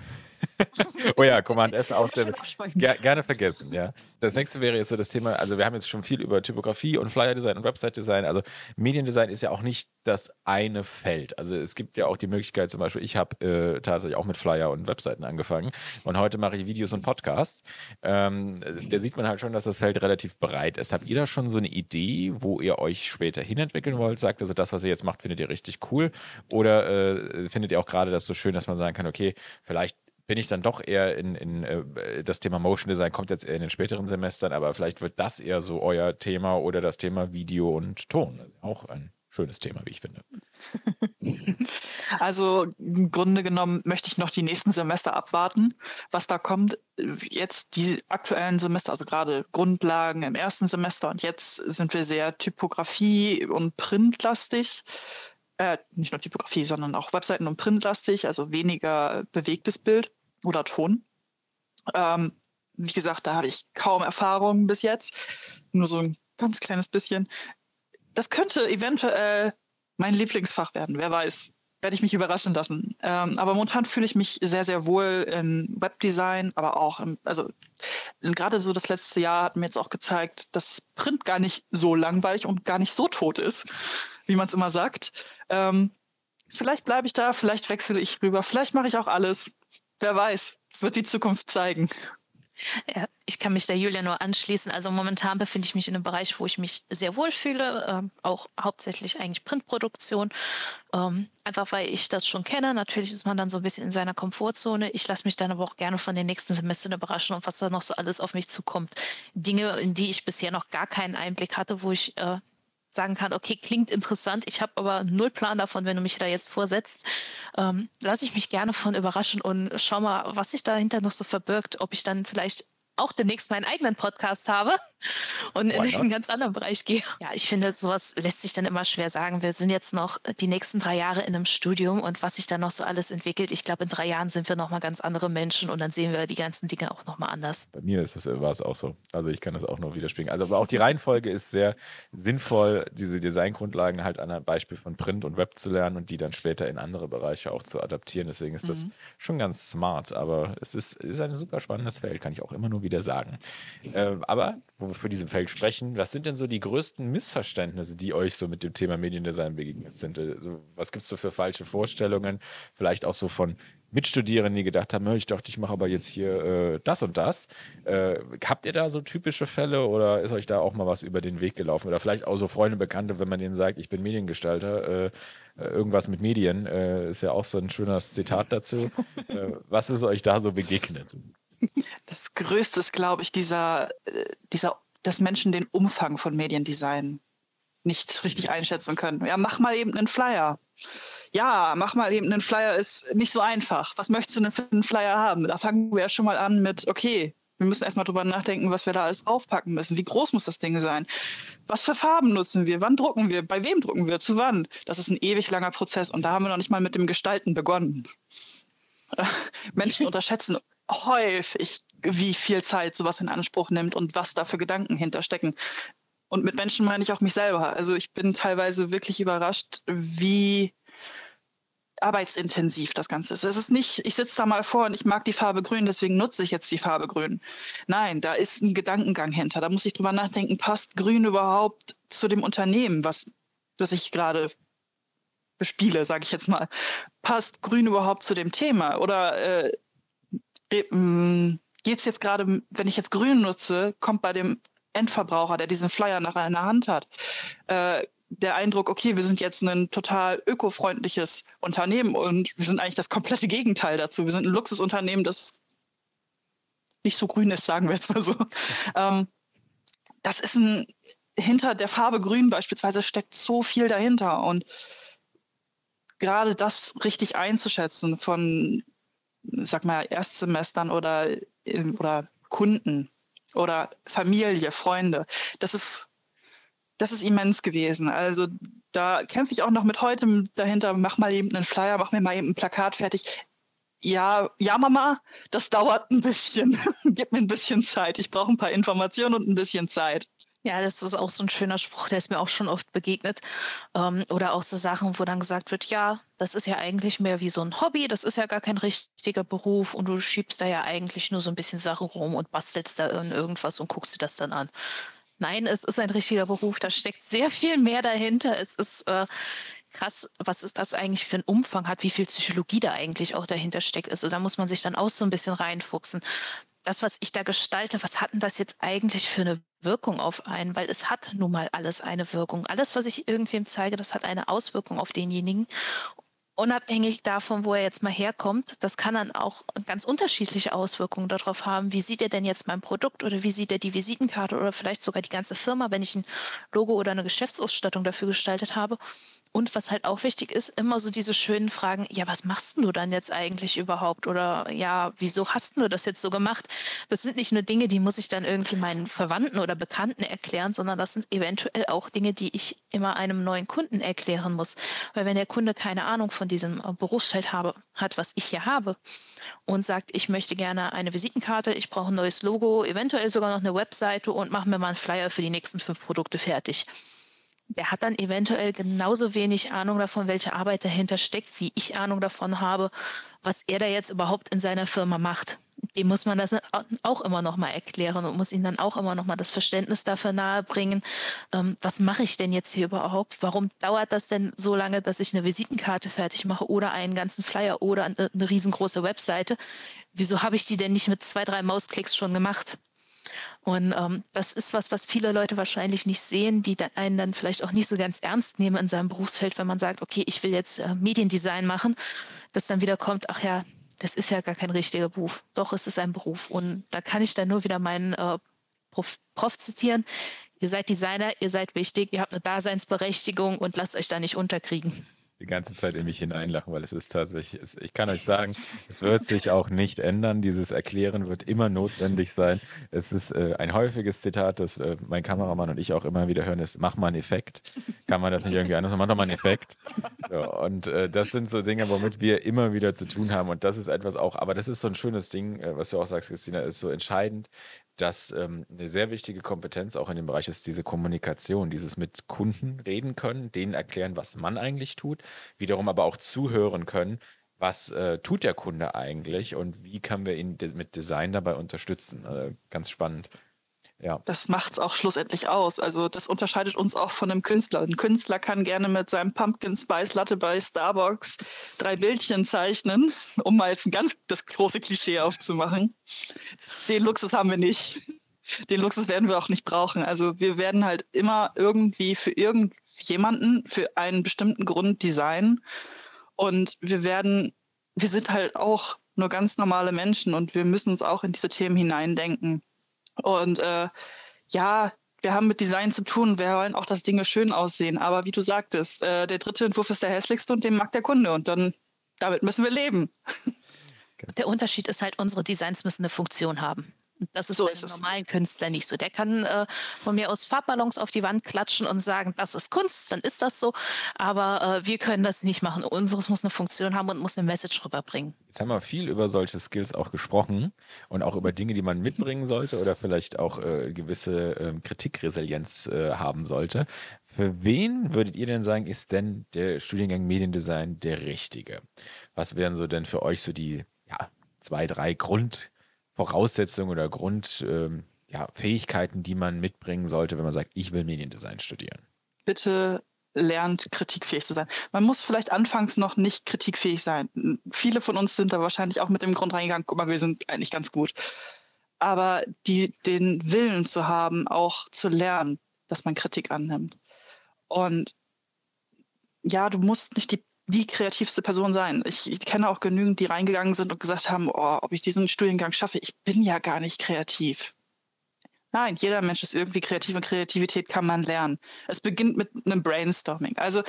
Oh ja, Command-S auch sehr gerne vergessen, ja. Das nächste wäre jetzt so das Thema, also wir haben jetzt schon viel über Typografie und Flyer-Design und Website-Design, also Mediendesign ist ja auch nicht das eine Feld. Also es gibt ja auch die Möglichkeit, zum Beispiel, ich habe tatsächlich auch mit Flyer und Webseiten angefangen und heute mache ich Videos und Podcasts. Da sieht man halt schon, dass das Feld relativ breit ist. Habt ihr da schon so eine Idee, wo ihr euch später hinentwickeln wollt? Sagt also, das, was ihr jetzt macht, findet ihr richtig cool? Oder findet ihr auch gerade das so schön, dass man sagen kann, okay, vielleicht bin ich dann doch eher in das Thema Motion Design, kommt jetzt eher in den späteren Semestern, aber vielleicht wird das eher so euer Thema oder das Thema Video und Ton. Auch ein schönes Thema, wie ich finde. Also im Grunde genommen möchte ich noch die nächsten Semester abwarten, was da kommt. Jetzt die aktuellen Semester, also gerade Grundlagen im ersten Semester und jetzt sind wir sehr Typografie- und Printlastig. Nicht nur Typografie, sondern auch Webseiten- und Printlastig, also weniger bewegtes Bild oder Ton. Wie gesagt, da habe ich kaum Erfahrung bis jetzt, nur so ein ganz kleines bisschen. Das könnte eventuell mein Lieblingsfach werden, wer weiß. Werde ich mich überraschen lassen. Aber momentan fühle ich mich sehr, sehr wohl im Webdesign, aber auch gerade so das letzte Jahr hat mir jetzt auch gezeigt, dass Print gar nicht so langweilig und gar nicht so tot ist, wie man es immer sagt. Vielleicht bleibe ich da, vielleicht wechsle ich rüber, vielleicht mache ich auch alles. Wer weiß, wird die Zukunft zeigen. Ja, ich kann mich der Julia nur anschließen. Also momentan befinde ich mich in einem Bereich, wo ich mich sehr wohl fühle, auch hauptsächlich eigentlich Printproduktion. Einfach weil ich das schon kenne. Natürlich ist man dann so ein bisschen in seiner Komfortzone. Ich lasse mich dann aber auch gerne von den nächsten Semestern überraschen und was da noch so alles auf mich zukommt. Dinge, in die ich bisher noch gar keinen Einblick hatte, wo ich sagen kann, okay, klingt interessant, ich habe aber null Plan davon, wenn du mich da jetzt vorsetzt. Lasse ich mich gerne von überraschen und schau mal, was sich dahinter noch so verbirgt, ob ich dann vielleicht auch demnächst meinen eigenen Podcast habe und in einen ganz anderen Bereich gehe. Ja, ich finde, sowas lässt sich dann immer schwer sagen. Wir sind jetzt noch die nächsten 3 Jahre in einem Studium und was sich dann noch so alles entwickelt, ich glaube, in 3 Jahren sind wir nochmal ganz andere Menschen und dann sehen wir die ganzen Dinge auch nochmal anders. Bei mir war es auch so. Also ich kann das auch noch widerspiegeln. Also aber auch die Reihenfolge ist sehr sinnvoll, diese Designgrundlagen halt an einem Beispiel von Print und Web zu lernen und die dann später in andere Bereiche auch zu adaptieren. Deswegen ist das schon ganz smart, aber es ist ein super spannendes Feld, kann ich auch immer nur wieder sagen. Aber wo wir für diesem Feld sprechen, was sind denn so die größten Missverständnisse, die euch so mit dem Thema Mediendesign begegnet sind? Also, was gibt es so für falsche Vorstellungen? Vielleicht auch so von Mitstudierenden, die gedacht haben, ich dachte, ich mache aber jetzt hier das und das. Habt ihr da so typische Fälle oder ist euch da auch mal was über den Weg gelaufen? Oder vielleicht auch so Freunde, Bekannte, wenn man denen sagt, ich bin Mediengestalter, irgendwas mit Medien, ist ja auch so ein schönes Zitat dazu. Was ist euch da so begegnet? Das Größte ist, glaube ich, dass Menschen den Umfang von Mediendesign nicht richtig einschätzen können. Ja, mach mal eben einen Flyer. Ja, mach mal eben einen Flyer ist nicht so einfach. Was möchtest du denn für einen Flyer haben? Da fangen wir ja schon mal an mit, okay, wir müssen erstmal drüber nachdenken, was wir da alles draufpacken müssen. Wie groß muss das Ding sein? Was für Farben nutzen wir? Wann drucken wir? Bei wem drucken wir? Zu wann? Das ist ein ewig langer Prozess und da haben wir noch nicht mal mit dem Gestalten begonnen. Menschen unterschätzen häufig, wie viel Zeit sowas in Anspruch nimmt und was da für Gedanken hinterstecken. Und mit Menschen meine ich auch mich selber. Also ich bin teilweise wirklich überrascht, wie arbeitsintensiv das Ganze ist. Es ist nicht, ich sitze da mal vor und ich mag die Farbe grün, deswegen nutze ich jetzt die Farbe grün. Nein, da ist ein Gedankengang hinter. Da muss ich drüber nachdenken, passt grün überhaupt zu dem Unternehmen, was ich gerade bespiele, sage ich jetzt mal. Passt grün überhaupt zu dem Thema? Oder geht es jetzt gerade, wenn ich jetzt grün nutze, kommt bei dem Endverbraucher, der diesen Flyer nachher in der Hand hat, der Eindruck, okay, wir sind jetzt ein total ökofreundliches Unternehmen und wir sind eigentlich das komplette Gegenteil dazu. Wir sind ein Luxusunternehmen, das nicht so grün ist, sagen wir jetzt mal so. Das ist hinter der Farbe grün beispielsweise steckt so viel dahinter und gerade das richtig einzuschätzen von, sag mal, Erstsemestern oder Kunden oder Familie, Freunde, das ist immens gewesen. Also da kämpfe ich auch noch mit heute dahinter, mach mal eben einen Flyer, mach mir mal eben ein Plakat fertig. Ja, Mama, das dauert ein bisschen. Gib mir ein bisschen Zeit. Ich brauche ein paar Informationen und ein bisschen Zeit. Ja, das ist auch so ein schöner Spruch, der ist mir auch schon oft begegnet. Oder auch so Sachen, wo dann gesagt wird, ja, das ist ja eigentlich mehr wie so ein Hobby, das ist ja gar kein richtiger Beruf und du schiebst da ja eigentlich nur so ein bisschen Sachen rum und bastelst da in irgendwas und guckst dir das dann an. Nein, es ist ein richtiger Beruf, da steckt sehr viel mehr dahinter. Es ist krass, was ist das eigentlich für einen Umfang hat, wie viel Psychologie da eigentlich auch dahinter steckt. Also da muss man sich dann auch so ein bisschen reinfuchsen. Das, was ich da gestalte, was hat denn das jetzt eigentlich für eine Wirkung auf einen? Weil es hat nun mal alles eine Wirkung. Alles, was ich irgendwem zeige, das hat eine Auswirkung auf denjenigen. Unabhängig davon, wo er jetzt mal herkommt, das kann dann auch ganz unterschiedliche Auswirkungen darauf haben. Wie sieht er denn jetzt mein Produkt oder wie sieht er die Visitenkarte oder vielleicht sogar die ganze Firma, wenn ich ein Logo oder eine Geschäftsausstattung dafür gestaltet habe? Und was halt auch wichtig ist, immer so diese schönen Fragen, ja, was machst denn du dann jetzt eigentlich überhaupt? Oder ja, wieso hast du das jetzt so gemacht? Das sind nicht nur Dinge, die muss ich dann irgendwie meinen Verwandten oder Bekannten erklären, sondern das sind eventuell auch Dinge, die ich immer einem neuen Kunden erklären muss. Weil wenn der Kunde keine Ahnung von diesem Berufsfeld hat, was ich hier habe, und sagt, ich möchte gerne eine Visitenkarte, ich brauche ein neues Logo, eventuell sogar noch eine Webseite und mache mir mal einen Flyer für die nächsten 5 Produkte fertig. Der hat dann eventuell genauso wenig Ahnung davon, welche Arbeit dahinter steckt, wie ich Ahnung davon habe, was er da jetzt überhaupt in seiner Firma macht. Dem muss man das auch immer noch mal erklären und muss ihm dann auch immer noch mal das Verständnis dafür nahebringen, was mache ich denn jetzt hier überhaupt? Warum dauert das denn so lange, dass ich eine Visitenkarte fertig mache oder einen ganzen Flyer oder eine riesengroße Webseite? Wieso habe ich die denn nicht mit 2, 3 Mausklicks schon gemacht? Und das ist was viele Leute wahrscheinlich nicht sehen, die einen dann vielleicht auch nicht so ganz ernst nehmen in seinem Berufsfeld, wenn man sagt, okay, ich will jetzt Mediendesign machen, dass dann wieder kommt, ach ja, das ist ja gar kein richtiger Beruf. Doch, es ist ein Beruf. Und da kann ich dann nur wieder meinen Prof zitieren. Ihr seid Designer, ihr seid wichtig, ihr habt eine Daseinsberechtigung und lasst euch da nicht unterkriegen. Die ganze Zeit in mich hineinlachen, weil es ist tatsächlich, ich kann euch sagen, es wird sich auch nicht ändern. Dieses Erklären wird immer notwendig sein. Es ist ein häufiges Zitat, das mein Kameramann und ich auch immer wieder hören, ist, mach mal einen Effekt. Kann man das nicht irgendwie anders machen? Mach doch mal einen Effekt. So, und das sind so Dinge, womit wir immer wieder zu tun haben. Und das ist etwas auch, aber das ist so ein schönes Ding, was du auch sagst, Christina, ist so entscheidend, dass eine sehr wichtige Kompetenz auch in dem Bereich ist diese Kommunikation, dieses mit Kunden reden können, denen erklären, was man eigentlich tut, wiederum aber auch zuhören können, was tut der Kunde eigentlich und wie können wir ihn mit Design dabei unterstützen. Ganz spannend. Ja. Das macht es auch schlussendlich aus. Also das unterscheidet uns auch von einem Künstler. Ein Künstler kann gerne mit seinem Pumpkin Spice Latte bei Starbucks 3 Bildchen zeichnen, um mal jetzt das große Klischee aufzumachen. Den Luxus haben wir nicht. Den Luxus werden wir auch nicht brauchen. Also wir werden halt immer irgendwie für irgendjemanden, für einen bestimmten Grund designen. Und wir sind halt auch nur ganz normale Menschen und wir müssen uns auch in diese Themen hineindenken. Und ja, wir haben mit Design zu tun, wir wollen auch, dass Dinge schön aussehen. Aber wie du sagtest, der 3. Entwurf ist der hässlichste und den mag der Kunde. Und dann damit müssen wir leben. Der Unterschied ist halt, unsere Designs müssen eine Funktion haben. Und das ist So bei ist einem es. normalen Künstler nicht so. Der kann von mir aus Farbballons auf die Wand klatschen und sagen, das ist Kunst, dann ist das so. Aber wir können das nicht machen. Unseres muss eine Funktion haben und muss eine Message rüberbringen. Jetzt haben wir viel über solche Skills auch gesprochen und auch über Dinge, die man mitbringen sollte oder vielleicht auch gewisse Kritikresilienz haben sollte. Für wen würdet ihr denn sagen, ist denn der Studiengang Mediendesign der richtige? Was wären so denn für euch so die 2, 3 Grundvoraussetzungen oder Fähigkeiten, die man mitbringen sollte, wenn man sagt, ich will Mediendesign studieren? Bitte lernt, kritikfähig zu sein. Man muss vielleicht anfangs noch nicht kritikfähig sein. Viele von uns sind da wahrscheinlich auch mit dem Grund reingegangen, guck mal, wir sind eigentlich ganz gut. Aber den Willen zu haben, auch zu lernen, dass man Kritik annimmt. Und ja, du musst nicht die kreativste Person sein. Ich kenne auch genügend, die reingegangen sind und gesagt haben, oh, ob ich diesen Studiengang schaffe, ich bin ja gar nicht kreativ. Nein, jeder Mensch ist irgendwie kreativ und Kreativität kann man lernen. Es beginnt mit einem Brainstorming. Also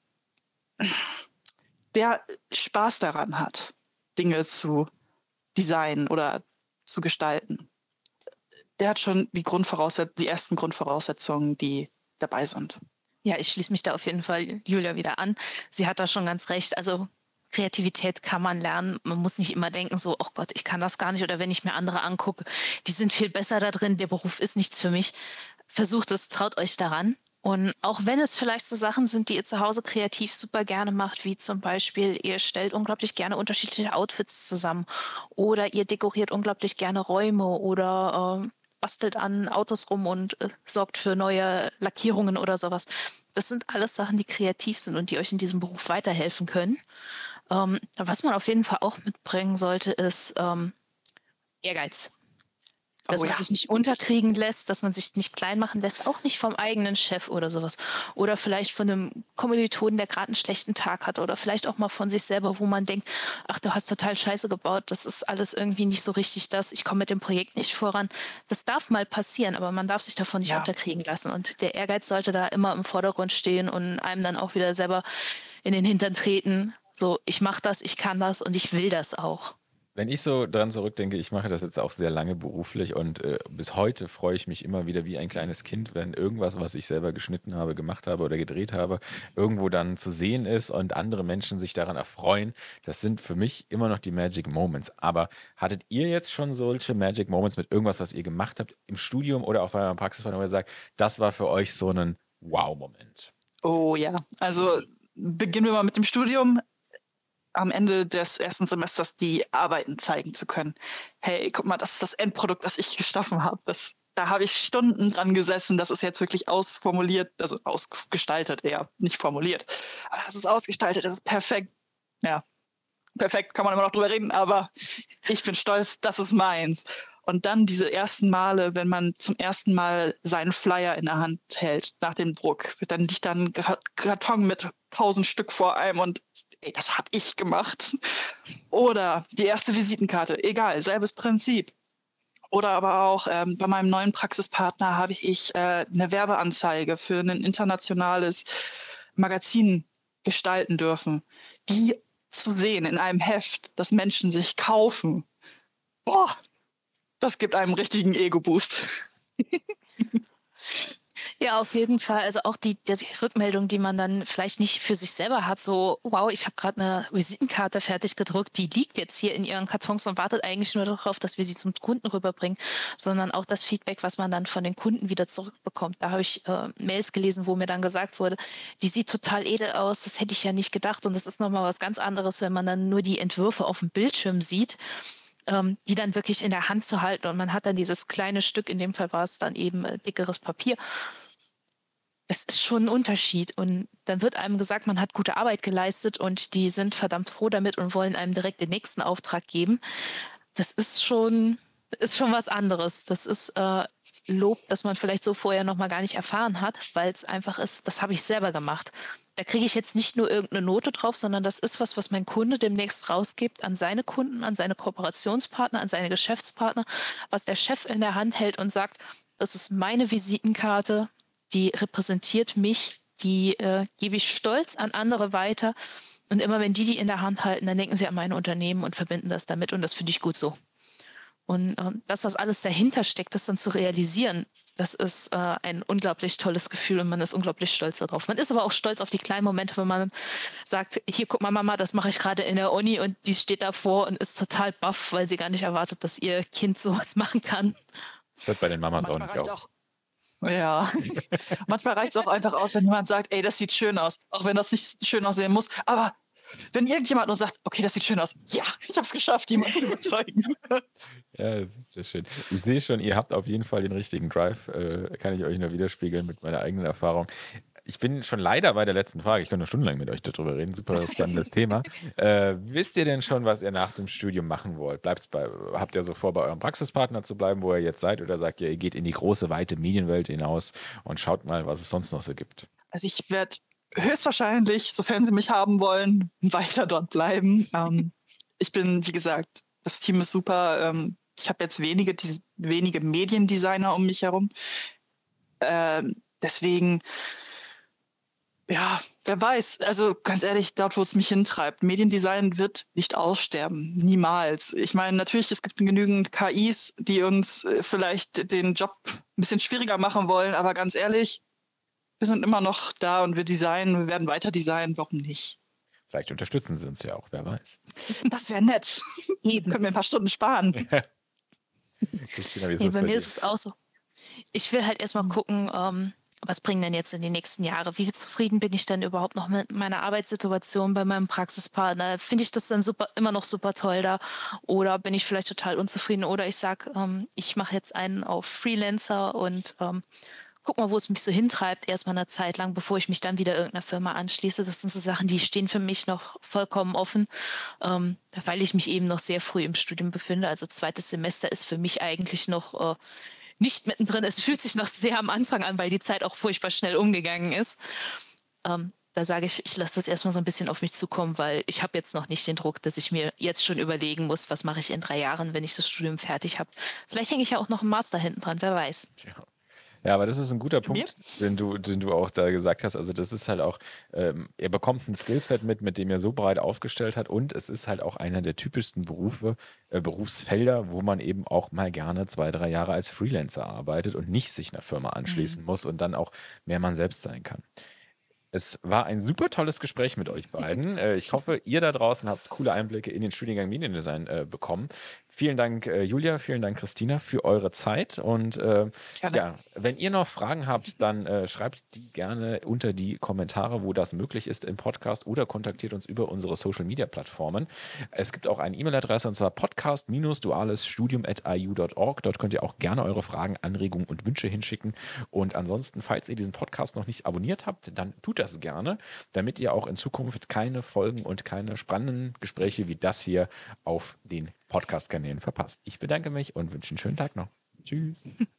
wer Spaß daran hat, Dinge zu designen oder zu gestalten, der hat schon die ersten Grundvoraussetzungen, die dabei sind. Ja, ich schließe mich da auf jeden Fall Julia wieder an. Sie hat da schon ganz recht. Also Kreativität kann man lernen. Man muss nicht immer denken, so, oh Gott, ich kann das gar nicht. Oder wenn ich mir andere angucke, die sind viel besser da drin, der Beruf ist nichts für mich. Versucht es, traut euch daran. Und auch wenn es vielleicht so Sachen sind, die ihr zu Hause kreativ super gerne macht, wie zum Beispiel, ihr stellt unglaublich gerne unterschiedliche Outfits zusammen oder ihr dekoriert unglaublich gerne Räume oder bastelt an Autos rum und sorgt für neue Lackierungen oder sowas. Das sind alles Sachen, die kreativ sind und die euch in diesem Beruf weiterhelfen können. Was man auf jeden Fall auch mitbringen sollte, ist Ehrgeiz. Dass man sich nicht unterkriegen lässt, dass man sich nicht klein machen lässt, auch nicht vom eigenen Chef oder sowas. Oder vielleicht von einem Kommilitonen, der gerade einen schlechten Tag hat. Oder vielleicht auch mal von sich selber, wo man denkt, ach, du hast total Scheiße gebaut, das ist alles irgendwie nicht so richtig ich komme mit dem Projekt nicht voran. Das darf mal passieren, aber man darf sich davon nicht unterkriegen lassen. Und der Ehrgeiz sollte da immer im Vordergrund stehen und einem dann auch wieder selber in den Hintern treten. So, ich mache das, ich kann das und ich will das auch. Wenn ich so dran zurückdenke, ich mache das jetzt auch sehr lange beruflich und bis heute freue ich mich immer wieder wie ein kleines Kind, wenn irgendwas, was ich selber geschnitten habe, gemacht habe oder gedreht habe, irgendwo dann zu sehen ist und andere Menschen sich daran erfreuen. Das sind für mich immer noch die Magic Moments. Aber hattet ihr jetzt schon solche Magic Moments mit irgendwas, was ihr gemacht habt im Studium oder auch bei eurem Praxispartner, wo ihr sagt, das war für euch so ein Wow-Moment? Oh ja, also beginnen wir mal mit dem Studium. Am Ende des ersten Semesters die Arbeiten zeigen zu können. Hey, guck mal, das ist das Endprodukt, das ich geschaffen habe. Da habe ich Stunden dran gesessen. Das ist jetzt wirklich ausformuliert, also ausgestaltet eher, nicht formuliert. Aber das ist ausgestaltet, das ist perfekt. Ja, perfekt, kann man immer noch drüber reden, aber ich bin stolz, das ist meins. Und dann diese ersten Male, wenn man zum ersten Mal seinen Flyer in der Hand hält, nach dem Druck, dann liegt dann ein Karton mit 1000 Stück vor einem und ey, das habe ich gemacht. Oder die erste Visitenkarte, egal, selbes Prinzip. Oder aber auch bei meinem neuen Praxispartner habe ich eine Werbeanzeige für ein internationales Magazin gestalten dürfen. Die zu sehen in einem Heft, das Menschen sich kaufen. Boah, das gibt einem richtigen Ego-Boost. Ja, auf jeden Fall. Also auch die Rückmeldung, die man dann vielleicht nicht für sich selber hat, so, wow, ich habe gerade eine Visitenkarte fertig gedruckt, die liegt jetzt hier in ihren Kartons und wartet eigentlich nur darauf, dass wir sie zum Kunden rüberbringen, sondern auch das Feedback, was man dann von den Kunden wieder zurückbekommt. Da habe ich Mails gelesen, wo mir dann gesagt wurde, die sieht total edel aus, das hätte ich ja nicht gedacht und das ist nochmal was ganz anderes, wenn man dann nur die Entwürfe auf dem Bildschirm sieht, die dann wirklich in der Hand zu halten und man hat dann dieses kleine Stück, in dem Fall war es dann eben dickeres Papier. Das ist schon ein Unterschied. Und dann wird einem gesagt, man hat gute Arbeit geleistet und die sind verdammt froh damit und wollen einem direkt den nächsten Auftrag geben. Das ist schon was anderes. Das ist Lob, das man vielleicht so vorher noch mal gar nicht erfahren hat, weil es einfach ist, das habe ich selber gemacht. Da kriege ich jetzt nicht nur irgendeine Note drauf, sondern das ist was mein Kunde demnächst rausgibt an seine Kunden, an seine Kooperationspartner, an seine Geschäftspartner, was der Chef in der Hand hält und sagt, das ist meine Visitenkarte, die repräsentiert mich, die gebe ich stolz an andere weiter. Und immer wenn die in der Hand halten, dann denken sie an mein Unternehmen und verbinden das damit und das finde ich gut so. Und das, was alles dahinter steckt, das dann zu realisieren, das ist ein unglaublich tolles Gefühl und man ist unglaublich stolz darauf. Man ist aber auch stolz auf die kleinen Momente, wenn man sagt, hier, guck mal, Mama, das mache ich gerade in der Uni und die steht davor und ist total baff, weil sie gar nicht erwartet, dass ihr Kind sowas machen kann. Hört bei den Mamas auch Manchmal nicht reicht auf. auch. Ja, manchmal reicht es auch einfach aus, wenn jemand sagt, ey, das sieht schön aus, auch wenn das nicht schön aussehen muss. Aber wenn irgendjemand nur sagt, okay, das sieht schön aus, ja, ich habe es geschafft, jemanden zu überzeugen. Ja, das ist sehr schön. Ich sehe schon, ihr habt auf jeden Fall den richtigen Drive. Kann ich euch nur widerspiegeln mit meiner eigenen Erfahrung. Ich bin schon leider bei der letzten Frage. Ich könnte noch stundenlang mit euch darüber reden. Super spannendes Thema. Wisst ihr denn schon, was ihr nach dem Studium machen wollt? Habt ihr so vor, bei eurem Praxispartner zu bleiben, wo ihr jetzt seid? Oder sagt ihr, ihr geht in die große, weite Medienwelt hinaus und schaut mal, was es sonst noch so gibt? Also ich werde höchstwahrscheinlich, sofern sie mich haben wollen, weiter dort bleiben. Ich bin, wie gesagt, das Team ist super. Ich habe jetzt wenige Mediendesigner um mich herum. Deswegen, ja, wer weiß. Also ganz ehrlich, dort, wo es mich hintreibt. Mediendesign wird nicht aussterben. Niemals. Ich meine, natürlich, es gibt genügend KIs, die uns vielleicht den Job ein bisschen schwieriger machen wollen. Aber ganz ehrlich, wir sind immer noch da und wir werden weiter designen. Warum nicht? Vielleicht unterstützen sie uns ja auch, wer weiß. Das wäre nett. Können wir ein paar Stunden sparen. Christina, wie ist Nee, das bei bei mir dir? ist es auch so. Ich will halt erstmal gucken, was bringen denn jetzt in die nächsten Jahre? Wie zufrieden bin ich denn überhaupt noch mit meiner Arbeitssituation bei meinem Praxispartner? Finde ich das dann immer noch super toll da? Oder bin ich vielleicht total unzufrieden? Oder ich sage, ich mache jetzt einen auf Freelancer und guck mal, wo es mich so hintreibt, erstmal eine Zeit lang, bevor ich mich dann wieder irgendeiner Firma anschließe. Das sind so Sachen, die stehen für mich noch vollkommen offen, weil ich mich eben noch sehr früh im Studium befinde. Also zweites Semester ist für mich eigentlich noch nicht mittendrin. Es fühlt sich noch sehr am Anfang an, weil die Zeit auch furchtbar schnell umgegangen ist. Da sage ich, ich lasse das erstmal so ein bisschen auf mich zukommen, weil ich habe jetzt noch nicht den Druck, dass ich mir jetzt schon überlegen muss, was mache ich in 3 Jahren, wenn ich das Studium fertig habe. Vielleicht hänge ich ja auch noch einen Master hinten dran, wer weiß. Ja, aber das ist ein guter Punkt, den du auch da gesagt hast. Also das ist halt auch, ihr bekommt ein Skillset mit dem ihr so breit aufgestellt hat und es ist halt auch einer der typischsten Berufsfelder, wo man eben auch mal gerne 2, 3 Jahre als Freelancer arbeitet und nicht sich einer Firma anschließen muss und dann auch mehr man selbst sein kann. Es war ein super tolles Gespräch mit euch beiden. Ich hoffe, ihr da draußen habt coole Einblicke in den Studiengang Mediendesign bekommen. Vielen Dank, Julia, vielen Dank, Christina, für eure Zeit. Und ja, wenn ihr noch Fragen habt, dann schreibt die gerne unter die Kommentare, wo das möglich ist im Podcast oder kontaktiert uns über unsere Social-Media-Plattformen. Es gibt auch eine E-Mail-Adresse und zwar podcast-dualesstudium@iu.org. Dort könnt ihr auch gerne eure Fragen, Anregungen und Wünsche hinschicken. Und ansonsten, falls ihr diesen Podcast noch nicht abonniert habt, dann tut das gerne, damit ihr auch in Zukunft keine Folgen und keine spannenden Gespräche wie das hier auf den Podcast-Kanälen verpasst. Ich bedanke mich und wünsche einen schönen Tag noch. Tschüss.